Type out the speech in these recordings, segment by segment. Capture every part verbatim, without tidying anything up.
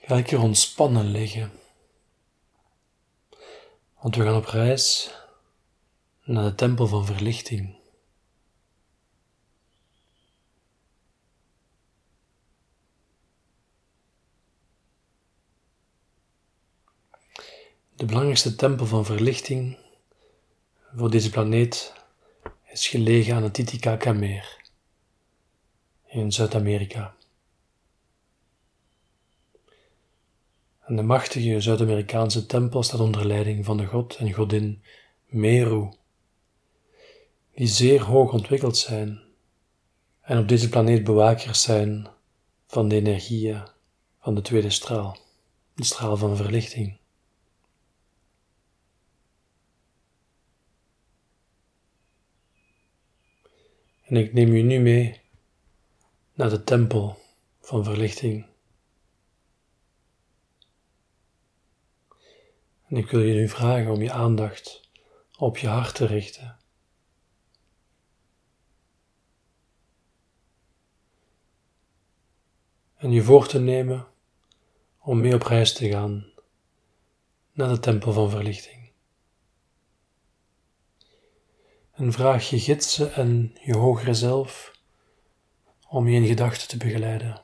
Ga lekker ontspannen liggen. Want we gaan op reis naar de tempel van verlichting. De belangrijkste tempel van verlichting voor deze planeet is gelegen aan het Titicacameer in Zuid-Amerika. En de machtige Zuid-Amerikaanse tempel staat onder leiding van de god en godin Meru, die zeer hoog ontwikkeld zijn en op deze planeet bewakers zijn van de energieën van de tweede straal, de straal van verlichting. En ik neem u nu mee naar de tempel van verlichting. En ik wil je nu vragen om je aandacht op je hart te richten. En je voor te nemen om mee op reis te gaan naar de tempel van verlichting. En vraag je gidsen en je hogere zelf om je in gedachten te begeleiden.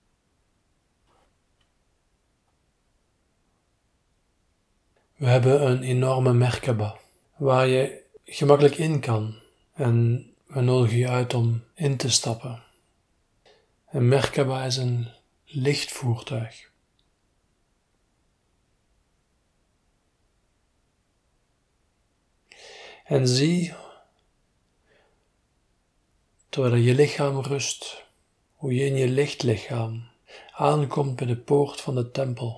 We hebben een enorme Merkaba waar je gemakkelijk in kan en we nodigen je uit om in te stappen. Een Merkaba is een licht voertuig. En zie, terwijl je lichaam rust, hoe je in je lichtlichaam aankomt bij de poort van de tempel.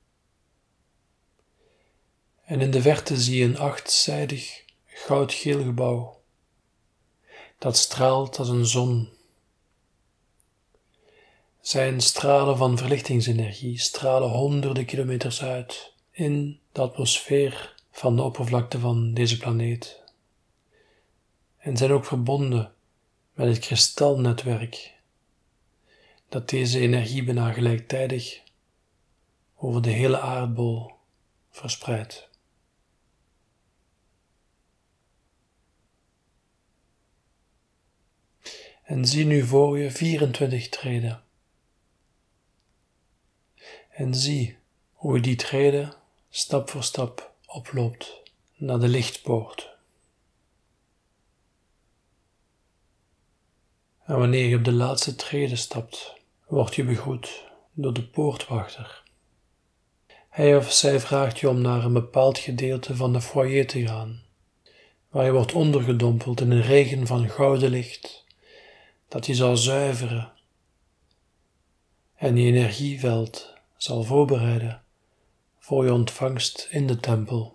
En in de verte zie je een achtzijdig goudgeel gebouw, dat straalt als een zon. Zijn stralen van verlichtingsenergie stralen honderden kilometers uit in de atmosfeer van de oppervlakte van deze planeet. En zijn ook verbonden met het kristalnetwerk dat deze energie bijna gelijktijdig over de hele aardbol verspreidt. En zie nu voor je vierentwintig treden. En zie hoe je die treden stap voor stap oploopt naar de lichtpoort. En wanneer je op de laatste trede stapt, word je begroet door de poortwachter. Hij of zij vraagt je om naar een bepaald gedeelte van de foyer te gaan, waar je wordt ondergedompeld in een regen van gouden licht, dat je zal zuiveren en je energieveld zal voorbereiden voor je ontvangst in de tempel.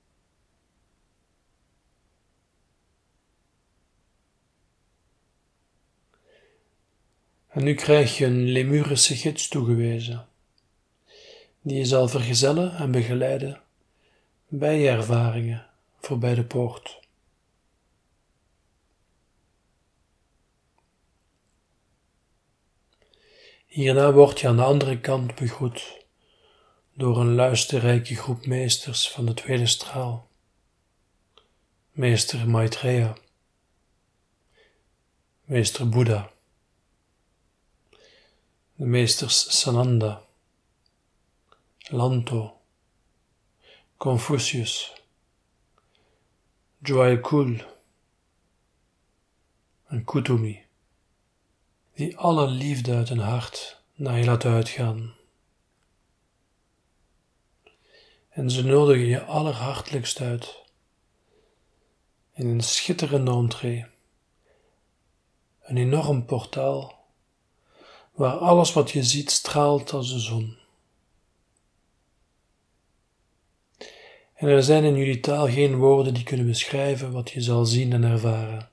En nu krijg je een Lemurische gids toegewezen, die je zal vergezellen en begeleiden bij je ervaringen voorbij de poort. Hierna word je aan de andere kant begroet door een luisterrijke groep meesters van de tweede straal. Meester Maitreya, meester Boeddha, de meesters Sananda, Lanto, Confucius, Joaikul en Kutumi, die alle liefde uit hun hart naar je laten uitgaan. En ze nodigen je allerhartelijkst uit in een schitterende entree, een enorm portaal waar alles wat je ziet straalt als de zon. En er zijn in jullie taal geen woorden die kunnen beschrijven wat je zal zien en ervaren.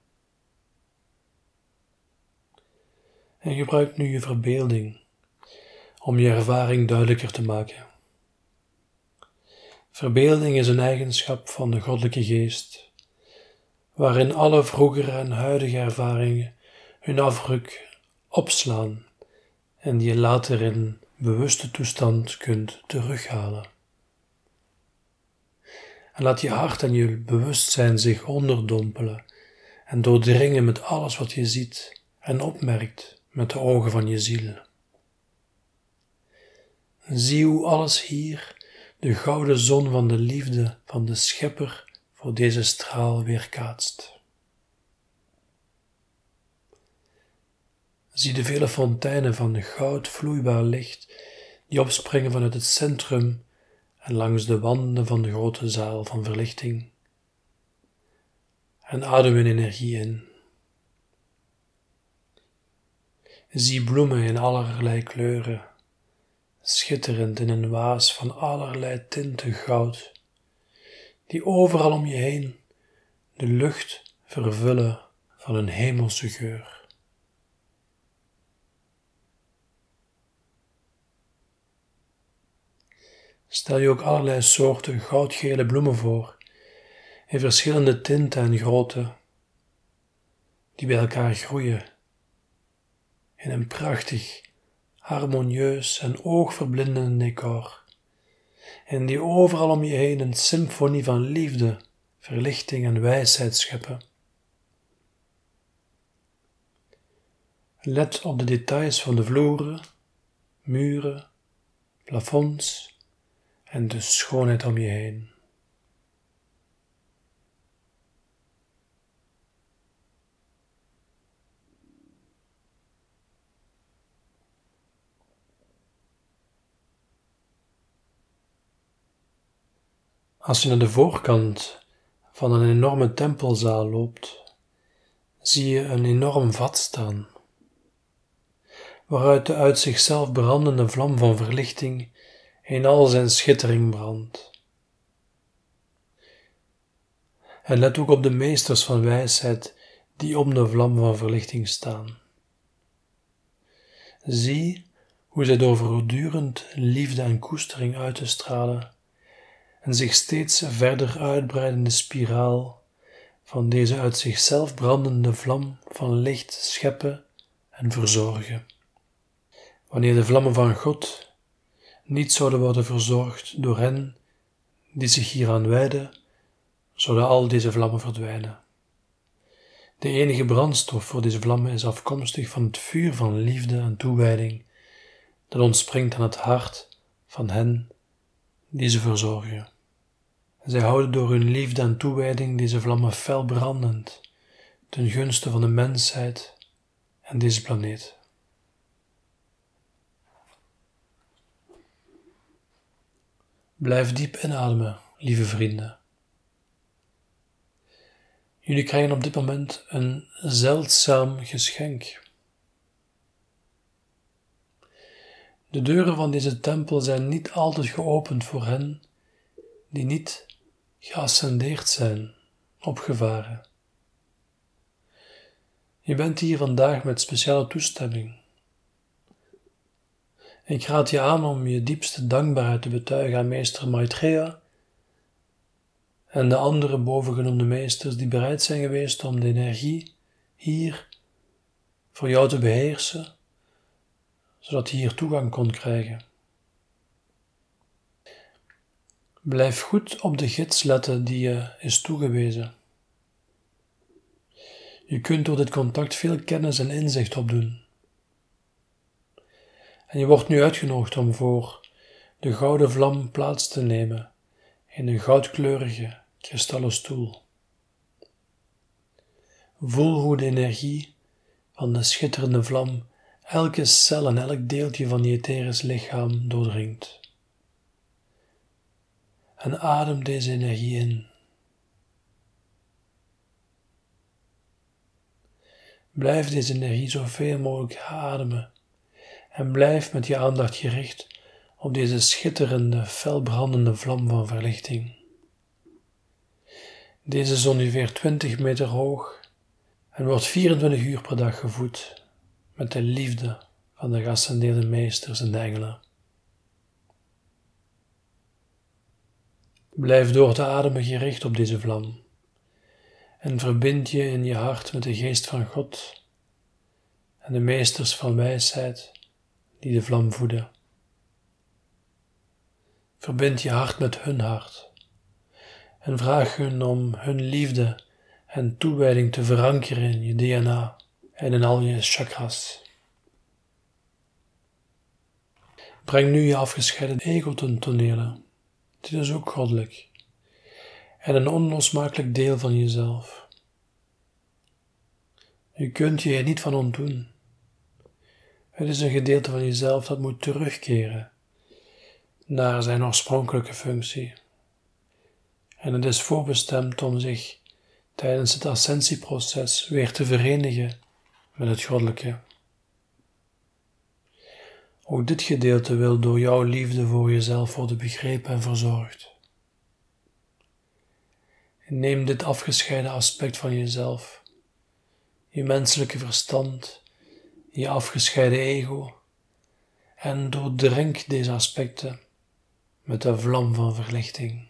En gebruik nu je verbeelding om je ervaring duidelijker te maken. Verbeelding is een eigenschap van de goddelijke geest, waarin alle vroegere en huidige ervaringen hun afdruk opslaan en die je later in bewuste toestand kunt terughalen. En laat je hart en je bewustzijn zich onderdompelen en doordringen met alles wat je ziet en opmerkt met de ogen van je ziel. Zie hoe alles hier de gouden zon van de liefde van de Schepper voor deze straal weerkaatst. Zie de vele fonteinen van goud vloeibaar licht die opspringen vanuit het centrum en langs de wanden van de grote zaal van verlichting. En adem hun energie in. Zie bloemen in allerlei kleuren, schitterend in een waas van allerlei tinten goud, die overal om je heen de lucht vervullen van een hemelse geur. Stel je ook allerlei soorten goudgele bloemen voor, in verschillende tinten en grootte, die bij elkaar groeien, in een prachtig, harmonieus en oogverblindend decor, en die overal om je heen een symfonie van liefde, verlichting en wijsheid scheppen. Let op de details van de vloeren, muren, plafonds en de schoonheid om je heen. Als je naar de voorkant van een enorme tempelzaal loopt, zie je een enorm vat staan, waaruit de uit zichzelf brandende vlam van verlichting in al zijn schittering brandt. En let ook op de meesters van wijsheid die om de vlam van verlichting staan. Zie hoe zij door voortdurend liefde en koestering uit te stralen en zich steeds verder uitbreidende spiraal van deze uit zichzelf brandende vlam van licht scheppen en verzorgen. Wanneer de vlammen van God niet zouden worden verzorgd door hen die zich hieraan wijden, zouden al deze vlammen verdwijnen. De enige brandstof voor deze vlammen is afkomstig van het vuur van liefde en toewijding dat ontspringt aan het hart van hen die ze verzorgen. Zij houden door hun liefde en toewijding deze vlammen fel brandend, ten gunste van de mensheid en deze planeet. Blijf diep inademen, lieve vrienden. Jullie krijgen op dit moment een zeldzaam geschenk. De deuren van deze tempel zijn niet altijd geopend voor hen die niet geascendeerd zijn, opgevaren. Je bent hier vandaag met speciale toestemming. Ik raad je aan om je diepste dankbaarheid te betuigen aan meester Maitreya en de andere bovengenoemde meesters die bereid zijn geweest om de energie hier voor jou te beheersen, zodat je hier toegang kon krijgen. Blijf goed op de gids letten die je is toegewezen. Je kunt door dit contact veel kennis en inzicht opdoen. En je wordt nu uitgenodigd om voor de gouden vlam plaats te nemen in een goudkleurige kristallen stoel. Voel hoe de energie van de schitterende vlam elke cel en elk deeltje van je etherisch lichaam doordringt. En adem deze energie in. Blijf deze energie zoveel mogelijk ademen en blijf met je aandacht gericht op deze schitterende, felbrandende vlam van verlichting. Deze is ongeveer twintig meter hoog en wordt vierentwintig uur per dag gevoed met de liefde van de geascendeerde meesters en de engelen. Blijf door te ademen gericht op deze vlam en verbind je in je hart met de geest van God en de meesters van wijsheid die de vlam voeden. Verbind je hart met hun hart en vraag hun om hun liefde en toewijding te verankeren in je D N A en in al je chakras. Breng nu je afgescheiden ego ten tonele. Dit is ook goddelijk en een onlosmakelijk deel van jezelf. Je kunt je er niet van ontdoen. Het is een gedeelte van jezelf dat moet terugkeren naar zijn oorspronkelijke functie. En het is voorbestemd om zich tijdens het ascensieproces weer te verenigen met het goddelijke. Ook dit gedeelte wil door jouw liefde voor jezelf worden begrepen en verzorgd. Neem dit afgescheiden aspect van jezelf, je menselijke verstand, je afgescheiden ego, en doordrenk deze aspecten met de vlam van verlichting.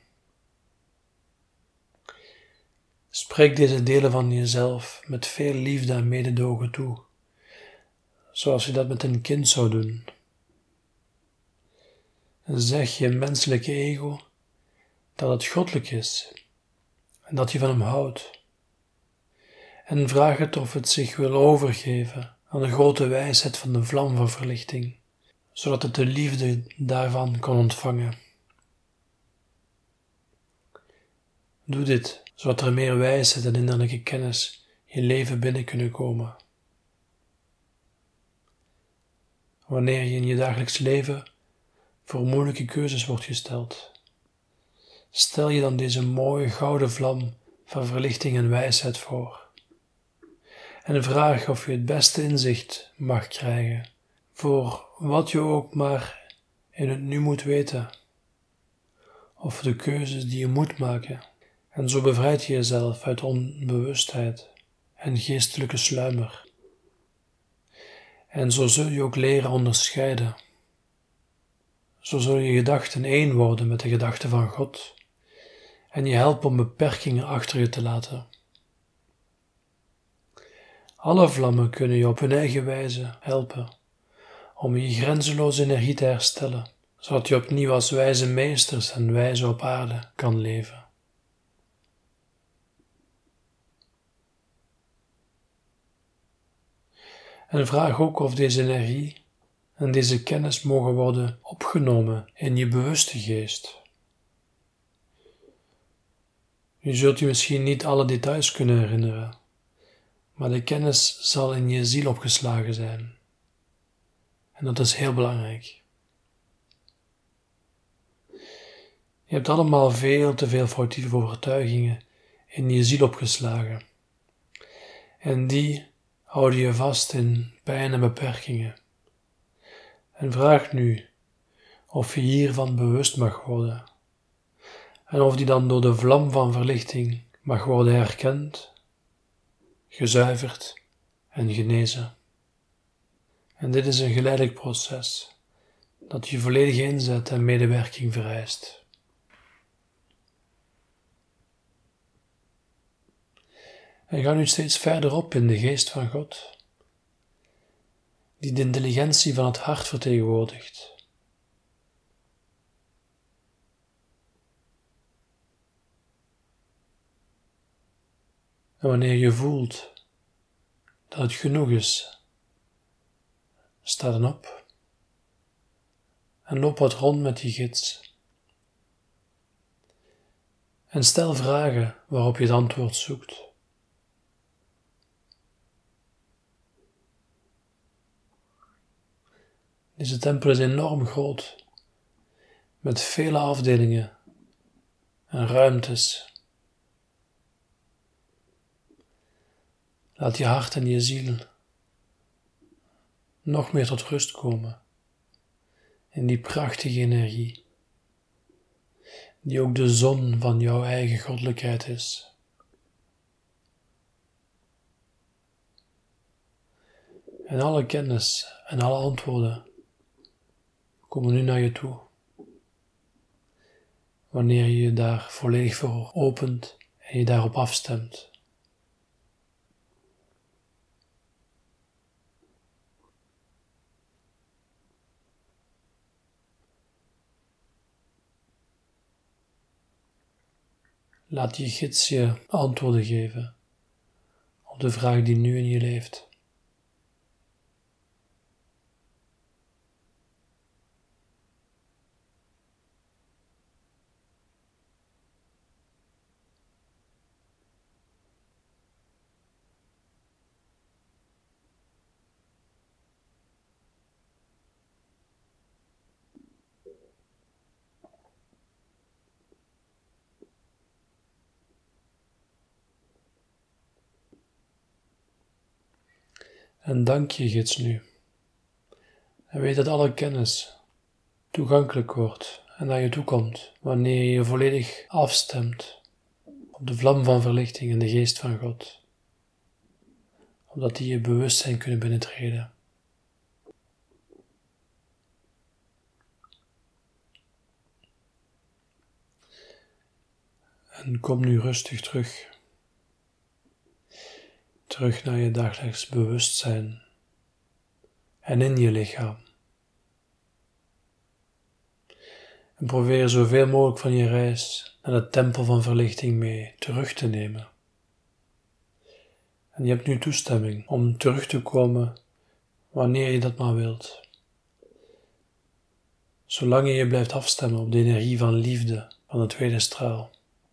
Spreek deze delen van jezelf met veel liefde en mededogen toe, zoals je dat met een kind zou doen. En zeg je menselijke ego dat het goddelijk is en dat je van hem houdt. En vraag het of het zich wil overgeven aan de grote wijsheid van de vlam van verlichting, zodat het de liefde daarvan kan ontvangen. Doe dit, zodat er meer wijsheid en innerlijke kennis je leven binnen kunnen komen. Wanneer je in je dagelijks leven voor moeilijke keuzes wordt gesteld, stel je dan deze mooie gouden vlam van verlichting en wijsheid voor. En vraag of je het beste inzicht mag krijgen voor wat je ook maar in het nu moet weten, of de keuzes die je moet maken. En zo bevrijd je jezelf uit onbewustheid en geestelijke sluimer. En zo zul je ook leren onderscheiden. Zo zullen je gedachten één worden met de gedachten van God en je helpen om beperkingen achter je te laten. Alle vlammen kunnen je op hun eigen wijze helpen om je grenzeloze energie te herstellen, zodat je opnieuw als wijze meesters en wijzen op aarde kan leven. En vraag ook of deze energie en deze kennis mogen worden opgenomen in je bewuste geest. Je zult je misschien niet alle details kunnen herinneren, maar de kennis zal in je ziel opgeslagen zijn. En dat is heel belangrijk. Je hebt allemaal veel te veel foutieve overtuigingen in je ziel opgeslagen. En die houden je vast in pijn en beperkingen. En vraag nu of je hiervan bewust mag worden. En of die dan door de vlam van verlichting mag worden herkend, gezuiverd en genezen. En dit is een geleidelijk proces dat je volledige inzet en medewerking vereist. En ga nu steeds verder op in de geest van God, die de intelligentie van het hart vertegenwoordigt. En wanneer je voelt dat het genoeg is, sta dan op en loop wat rond met die gids. En stel vragen waarop je het antwoord zoekt. Deze tempel is enorm groot, met vele afdelingen en ruimtes. Laat je hart en je ziel nog meer tot rust komen in die prachtige energie, die ook de zon van jouw eigen goddelijkheid is. En alle kennis en alle antwoorden komen nu naar je toe, wanneer je je daar volledig voor opent en je daarop afstemt. Laat je gids je antwoorden geven op de vraag die nu in je leeft. En dank je gids nu. En weet dat alle kennis toegankelijk wordt en naar je toe komt wanneer je je volledig afstemt op de vlam van verlichting en de geest van God. Opdat die je bewustzijn kunnen binnentreden. En kom nu rustig terug. Terug naar je dagelijks bewustzijn en in je lichaam. En probeer zoveel mogelijk van je reis naar de tempel van verlichting mee terug te nemen. En je hebt nu toestemming om terug te komen wanneer je dat maar wilt. Zolang je je blijft afstemmen op de energie van liefde van de tweede straal.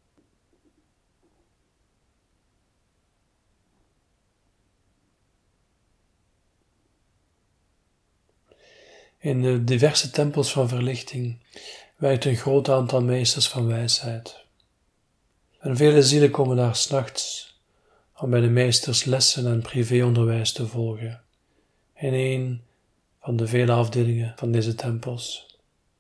In de diverse tempels van verlichting werkt een groot aantal meesters van wijsheid. En vele zielen komen daar 's nachts om bij de meesters lessen en privéonderwijs te volgen, in een van de vele afdelingen van deze tempels.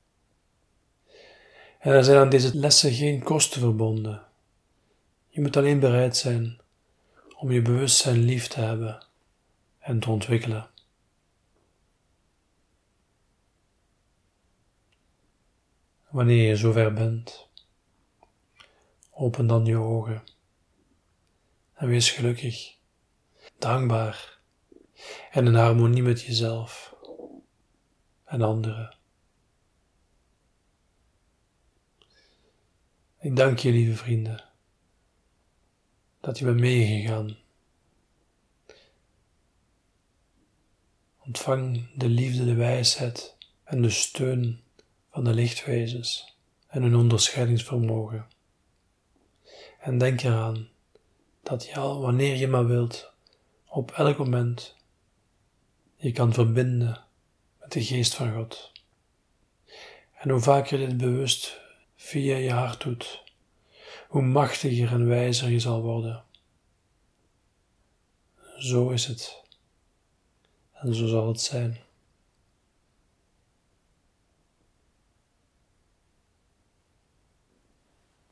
En er zijn aan deze lessen geen kosten verbonden. Je moet alleen bereid zijn om je bewustzijn lief te hebben en te ontwikkelen. Wanneer je zover bent, open dan je ogen en wees gelukkig, dankbaar en in harmonie met jezelf en anderen. Ik dank je, lieve vrienden, dat je bent meegegaan. Ontvang de liefde, de wijsheid en de steun van de lichtwezens en hun onderscheidingsvermogen. En denk eraan dat je al, wanneer je maar wilt, op elk moment je kan verbinden met de geest van God. En hoe vaker je dit bewust via je hart doet, hoe machtiger en wijzer je zal worden. Zo is het. En zo zal het zijn.